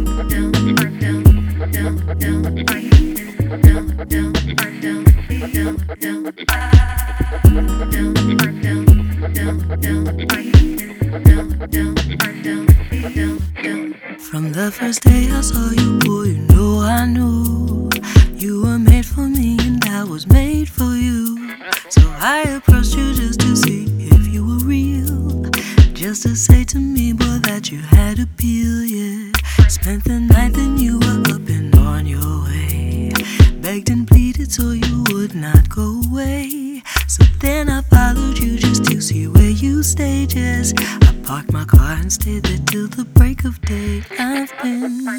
From the first day I saw you, boy, you know I knew you were made for me and I was made for you. So I approached you just to see if you were real, just to say to me, boy, that you had appeal, yeah. Spent the night, then you were up and on your way, begged and pleaded so you would not go away. So then I followed you just to see where you stayed, yes. I parked my car and stayed there till the break of day. I've been